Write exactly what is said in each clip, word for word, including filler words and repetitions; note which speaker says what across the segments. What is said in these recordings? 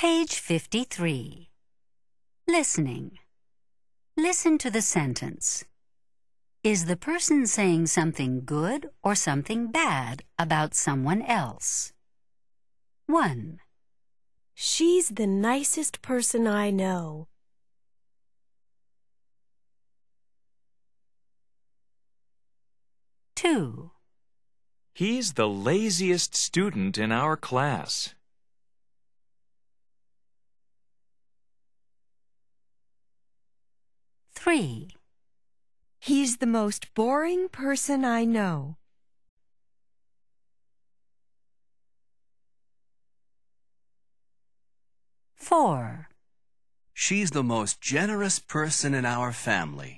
Speaker 1: Page fifty-three. Listening. Listen to the sentence. Is the person saying something good or something bad about someone else? one.
Speaker 2: She's the nicest person I know.
Speaker 1: two.
Speaker 3: He's the laziest student in our class.
Speaker 1: three.
Speaker 4: He's the most boring person I know.
Speaker 1: four.
Speaker 5: She's the most generous person in our family.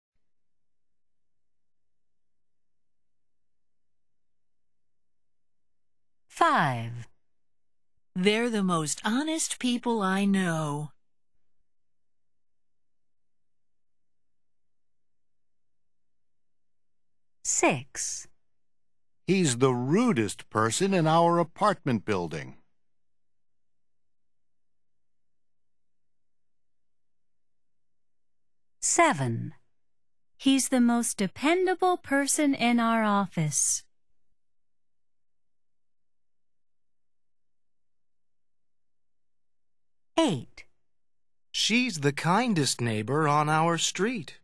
Speaker 1: five.
Speaker 6: They're the most honest people I know.
Speaker 1: six.
Speaker 7: He's the rudest person in our apartment building.
Speaker 1: seven.
Speaker 8: He's the most dependable person in our office.
Speaker 1: eight.
Speaker 9: She's the kindest neighbor on our street.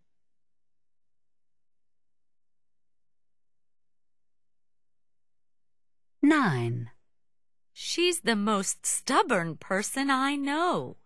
Speaker 1: nine.
Speaker 10: She's the most stubborn person I know.